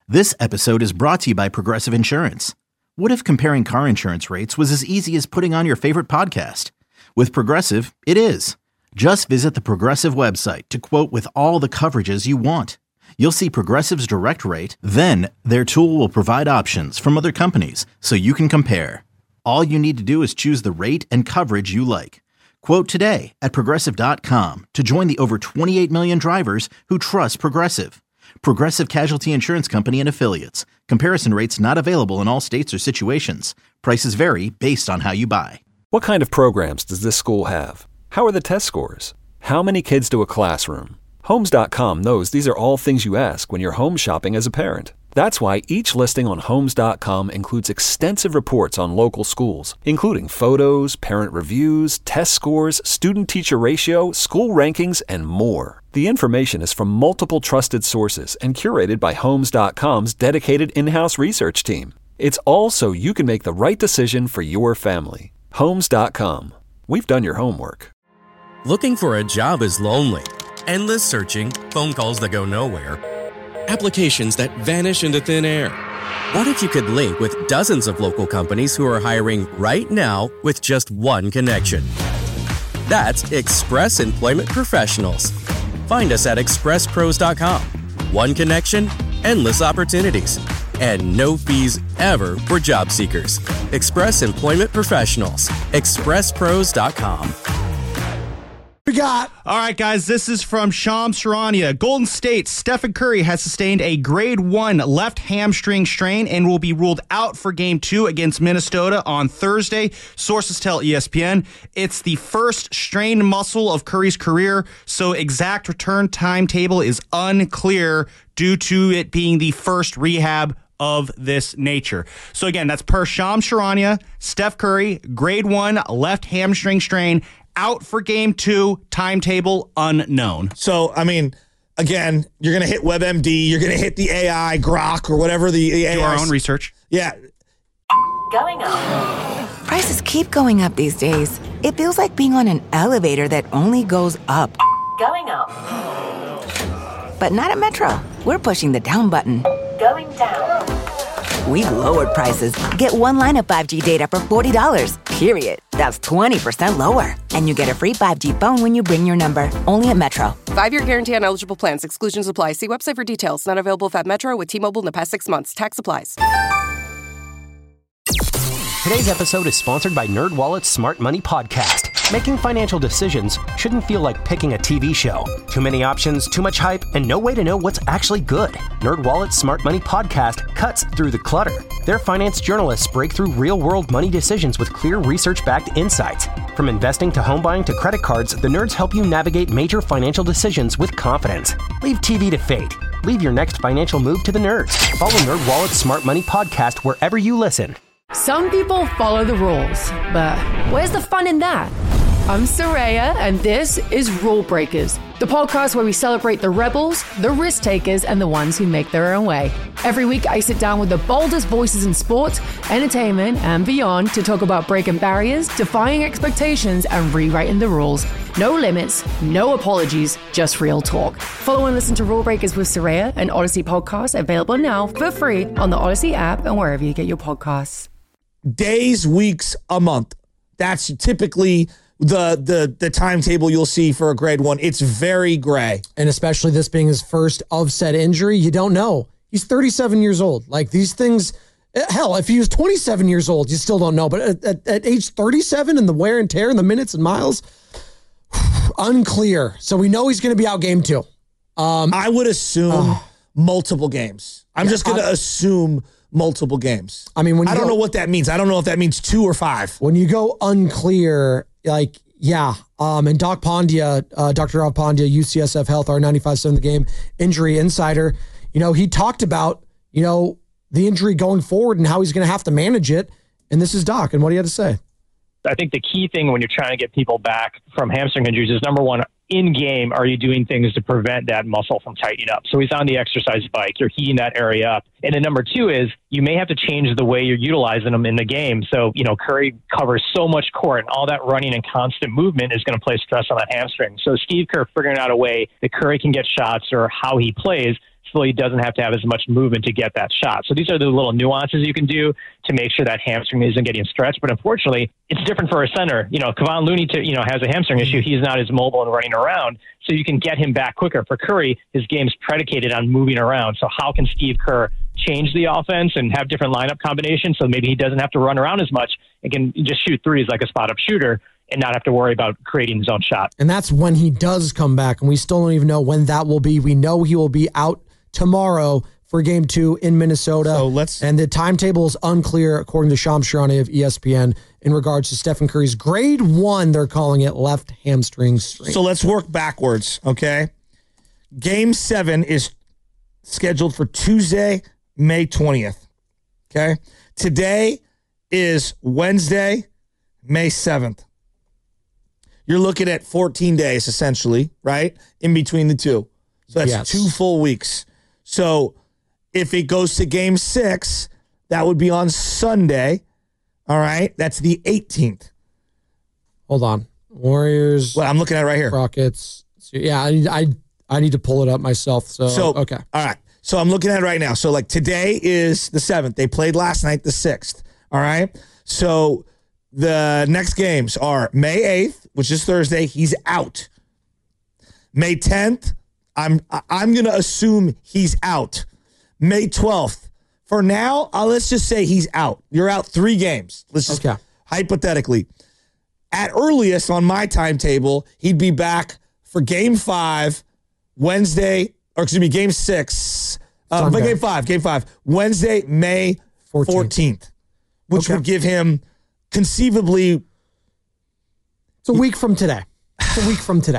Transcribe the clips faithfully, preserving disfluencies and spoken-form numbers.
This episode is brought to you by Progressive Insurance. What if comparing car insurance rates was as easy as putting on your favorite podcast? With Progressive, it is. Just visit the Progressive website to quote with all the coverages you want. You'll see Progressive's direct rate, then their tool will provide options from other companies so you can compare. All you need to do is choose the rate and coverage you like. Quote today at progressive dot com to join the over twenty-eight million drivers who trust Progressive. Progressive Casualty Insurance Company and Affiliates. Comparison rates not available in all states or situations. Prices vary based on how you buy. What kind of programs does this school have? How are the test scores? How many kids do a classroom? Homes dot com knows these are all things you ask when you're home shopping as a parent. That's why each listing on Homes dot com includes extensive reports on local schools, including photos, parent reviews, test scores, student-teacher ratio, school rankings, and more. The information is from multiple trusted sources and curated by Homes dot com's dedicated in-house research team. It's all so you can make the right decision for your family. Homes dot com. We've done your homework. Looking for a job is lonely. Endless searching, phone calls that go nowhere, applications that vanish into thin air. What if you could link with dozens of local companies who are hiring right now with just one connection? That's Express Employment Professionals. Find us at express pros dot com. One connection, endless opportunities, and no fees ever for job seekers. Express Employment Professionals. express pros dot com. We got. All right, guys, this is from Shams Charania. Golden State, Stephen Curry has sustained a grade one left hamstring strain and will be ruled out for game two against Minnesota on Thursday. Sources tell E S P N it's the first strained muscle of Curry's career, so exact return timetable is unclear due to it being the first rehab of this nature. So again, that's per Shams Charania. Steph Curry, grade one left hamstring strain, out for game two, timetable unknown. So, I mean, again, you're going to hit WebMD, you're going to hit the A I, Grok, or whatever the A I. Do our own research. Yeah. Going up. Prices keep going up these days. It feels like being on an elevator that only goes up. Going up. But not at Metro. We're pushing the down button. Going down. We've lowered prices. Get one line of five G data for forty dollars, period. That's twenty percent lower. And you get a free five G phone when you bring your number. Only at Metro. Five-year guarantee on eligible plans. Exclusions apply. See website for details. Not available at Metro with T-Mobile in the past six months. Tax applies. Today's episode is sponsored by NerdWallet's Smart Money Podcast. Making financial decisions shouldn't feel like picking a T V show. Too many options, too much hype, and no way to know what's actually good. NerdWallet's Smart Money Podcast cuts through the clutter. Their finance journalists break through real-world money decisions with clear research-backed insights. From investing to home buying to credit cards, the nerds help you navigate major financial decisions with confidence. Leave T V to fate. Leave your next financial move to the nerds. Follow NerdWallet's Smart Money Podcast wherever you listen. Some people follow the rules, but where's the fun in that? I'm Soraya, and this is Rule Breakers, the podcast where we celebrate the rebels, the risk takers, and the ones who make their own way. Every week, I sit down with the boldest voices in sports, entertainment, and beyond to talk about breaking barriers, defying expectations, and rewriting the rules. No limits, no apologies, just real talk. Follow and listen to Rule Breakers with Soraya, an Odyssey podcast available now for free on the Odyssey app and wherever you get your podcasts. Days, weeks, a month. That's typically the the the timetable you'll see for a grade one. It's very gray. And especially this being his first of said injury, you don't know. He's thirty-seven years old. Like these things, hell, if he was twenty-seven years old, you still don't know. But at, at, at age thirty-seven and the wear and tear and the minutes and miles, unclear. So we know he's going to be out game two. Um, I would assume uh, multiple games. I'm yeah, just going to assume multiple games. I mean, when you I don't go, know what that means. I don't know if that means two or five. When you go unclear, like, yeah. Um, and Doc Pandya, uh, Doctor Rav Pandya, U C S F Health, R ninety-five point seven The Game, injury insider, you know, he talked about, you know, the injury going forward and how he's going to have to manage it. And this is Doc, and what he had to say. I think the key thing when you're trying to get people back from hamstring injuries is, number one, in game, are you doing things to prevent that muscle from tightening up? So he's on the exercise bike, you're heating that area up. And then number two is you may have to change the way you're utilizing them in the game. So, you know, Curry covers so much court, and all that running and constant movement is going to place stress on that hamstring. So Steve Kerr figuring out a way that Curry can get shots or how he plays so he doesn't have to have as much movement to get that shot. So these are the little nuances you can do to make sure that hamstring isn't getting stretched. But unfortunately, it's different for a center. You know, Kevon Looney, to, you know, has a hamstring issue. He's not as mobile and running around, so you can get him back quicker. For Curry, his game's predicated on moving around. So how can Steve Kerr change the offense and have different lineup combinations so maybe he doesn't have to run around as much and can just shoot threes like a spot-up shooter and not have to worry about creating his own shot? And that's when he does come back, and we still don't even know when that will be. We know he will be out tomorrow for game two in Minnesota. So let's, and the timetable is unclear, according to Shams Charania of E S P N, in regards to Stephen Curry's grade one, they're calling it, left hamstring strain. So let's work backwards, okay? Game seven is scheduled for Tuesday, May twentieth, okay? Today is Wednesday, May seventh. You're looking at fourteen days, essentially, right? In between the two. So that's Yes. two full weeks. So if it goes to game six, that would be on Sunday. All right. That's the eighteenth. Hold on. Warriors. Well, I'm looking at it right here. Rockets. So, yeah, I, I I need to pull it up myself. So, So, okay. All right. So I'm looking at it right now. So, like, today is the seventh. They played last night, the sixth. All right. So the next games are May eighth, which is Thursday. He's out. May tenth, I'm I'm going to assume he's out. May twelfth. For now, uh, let's just say he's out. You're out three games. Let's just Okay. hypothetically. At earliest on my timetable, he'd be back for game five, Wednesday, or excuse me, game six. Uh, but Sunday. game five, game five. Wednesday, May fourteenth, which Okay. would give him conceivably. It's a week from today. It's a week from today.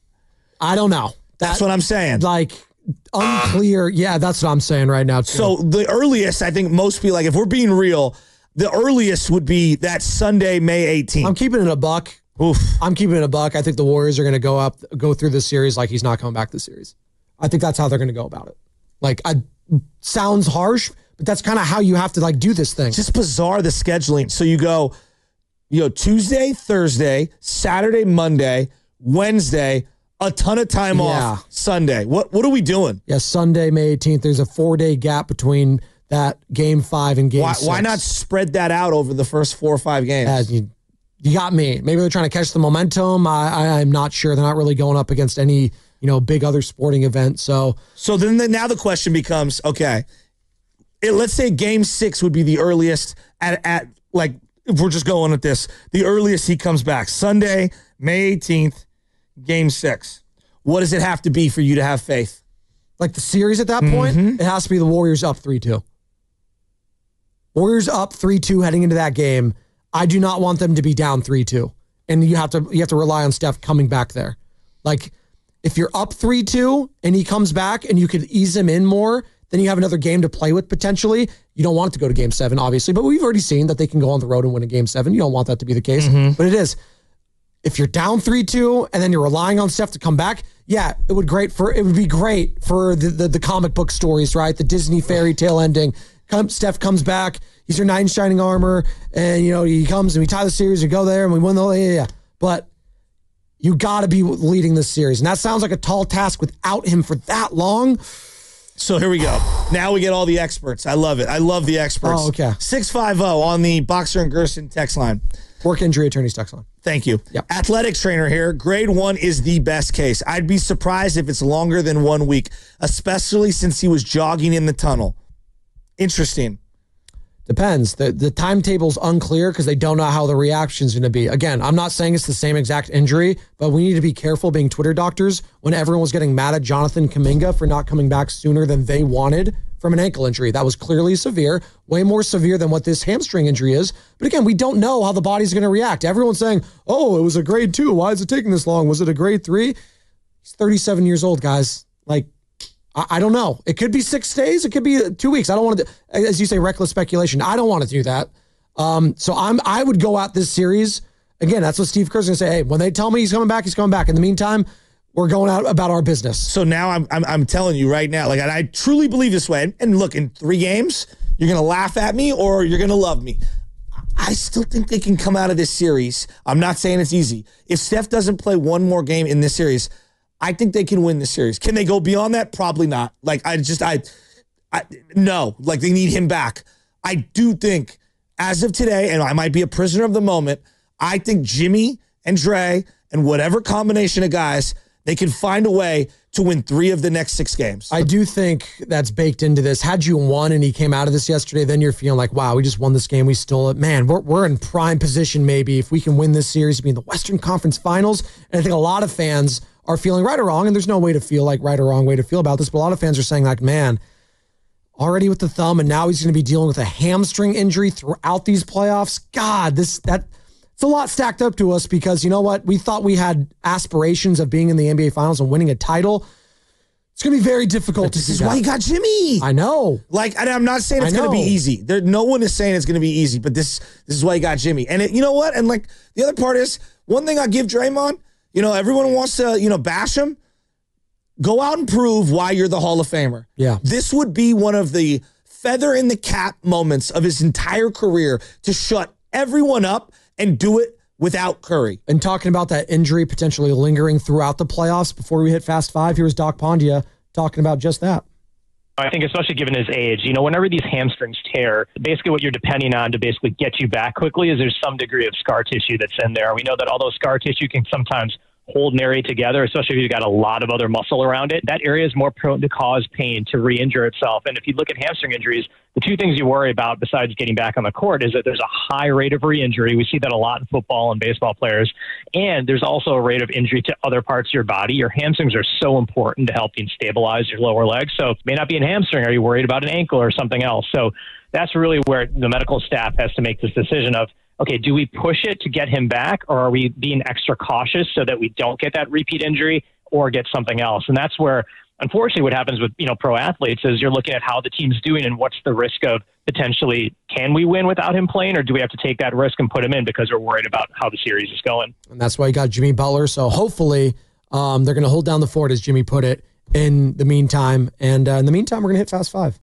I don't know. That's what I'm saying. Like, unclear. Yeah, that's what I'm saying right now, too. So the earliest, I think most people, like, if we're being real, the earliest would be that Sunday, May eighteenth. I'm keeping it a buck. Oof. I'm keeping it a buck. I think the Warriors are going to go up, go through this series like he's not coming back this series. I think that's how they're going to go about it. Like, I sounds harsh, but that's kind of how you have to, like, do this thing. Just bizarre, the scheduling. So you go, you know, Tuesday, Thursday, Saturday, Monday, Wednesday, a ton of time Yeah. off Sunday. What what are we doing? Yeah, Sunday, May eighteenth. There's a four-day gap between that game five and game Why, six. why not spread that out over the first four or five games? Uh, you, you got me. Maybe they're trying to catch the momentum. I, I, I'm not sure. They're not really going up against any, you know, big other sporting event. So, So then the, now the question becomes, okay, it, let's say game six would be the earliest at, at like, if we're just going with this, the earliest he comes back. Sunday, May eighteenth, game six. What does it have to be for you to have faith? like the series at that point, Mhm. it has to be the Warriors up three two. Warriors up three two heading into that game. I do not want them to be down three two. And you have to you have to rely on Steph coming back there. Like, if you're up three two and he comes back and you could ease him in more, then you have another game to play with potentially. You don't want it to go to game seven, obviously, but we've already seen that they can go on the road and win a game seven. You don't want that to be the case, but it is. If you're down three two and then you're relying on Steph to come back, yeah, it would great for it would be great for the, the, the comic book stories, right? The Disney fairy tale ending. Come, Steph comes back, he's your knight in shining armor, and you know he comes and we tie the series, we go there and we win the yeah, yeah. But you got to be leading this series, and that sounds like a tall task without him for that long. So here we go. Now we get all the experts. I love it. I love the experts. Oh, okay. six five zero on the Boxer and Gerson text line. Work injury attorneys text line. Thank you. Yep. Athletics trainer here. Grade one is the best case. I'd be surprised if it's longer than one week, especially since he was jogging in the tunnel. Interesting. Depends. The the timetable's unclear because they don't know how the reaction's going to be. Again, I'm not saying it's the same exact injury, but we need to be careful being Twitter doctors when everyone was getting mad at Jonathan Kuminga for not coming back sooner than they wanted from an ankle injury. That was clearly severe, way more severe than what this hamstring injury is. But again, we don't know how the body's going to react. Everyone's saying, oh, it was a grade two. Why is it taking this long? Was it a grade three? He's thirty-seven years old, guys. Like, I don't know. It could be six days. It could be two weeks. I don't want to, as you say, reckless speculation. I don't want to do that. Um, so I'm, I would go out this series. Again, that's what Steve Kerr's going to say. Hey, when they tell me he's coming back, he's coming back. In the meantime, we're going out about our business. So now I'm I'm, I'm telling you right now, like, and I truly believe this way. And look, in three games, you're going to laugh at me or you're going to love me. I still think they can come out of this series. I'm not saying it's easy. If Steph doesn't play one more game in this series, I think they can win the series. Can they go beyond that? Probably not. Like, I just, I, I no, like they need him back. I do think as of today, and I might be a prisoner of the moment, I think Jimmy and Dre and whatever combination of guys, they can find a way to win three of the next six games. I do think that's baked into this. Had you won and he came out of this yesterday, then you're feeling like, wow, we just won this game. We stole it. Man, we're, we're in prime position maybe if we can win this series to be in the Western Conference Finals. And I think a lot of fans are feeling right or wrong, and there's no way to feel like right or wrong way to feel about this, but a lot of fans are saying like, man, already with the thumb, and now he's going to be dealing with a hamstring injury throughout these playoffs. God, this that it's a lot stacked up to us because you know what? We thought we had aspirations of being in the N B A Finals and winning a title. It's going to be very difficult to This see is that. why you got Jimmy. I know. Like, and I'm not saying it's I going to be know. easy. There, no one is saying it's going to be easy, but this this is why you got Jimmy. And it, you know what? And like the other part is, one thing I give Draymond, you know, everyone wants to, you know, bash him. Go out and prove why you're the Hall of Famer. Yeah. This would be one of the feather in the cap moments of his entire career to shut everyone up and do it without Curry. And talking about that injury potentially lingering throughout the playoffs before we hit Fast Five, here was Doc Pondia talking about just that. I think especially given his age, you know, whenever these hamstrings tear, basically what you're depending on to basically get you back quickly is there's some degree of scar tissue that's in there. We know that although scar tissue can sometimes hold an area together, especially if you've got a lot of other muscle around it, that area is more prone to cause pain, to re-injure itself. And if you look at hamstring injuries, the two things you worry about besides getting back on the court is that there's a high rate of re-injury. We see that a lot in football and baseball players. And there's also a rate of injury to other parts of your body. Your hamstrings are so important to helping stabilize your lower legs. So it may not be an hamstring. Are you worried about an ankle or something else? So that's really where the medical staff has to make this decision of, okay, do we push it to get him back, or are we being extra cautious so that we don't get that repeat injury or get something else? And that's where, unfortunately, what happens with, you know, pro athletes is you're looking at how the team's doing and what's the risk of potentially, can we win without him playing, or do we have to take that risk and put him in because we're worried about how the series is going? And that's why you got Jimmy Butler. So hopefully um, they're going to hold down the fort, as Jimmy put it, in the meantime. And uh, in the meantime, we're going to hit Fast Five.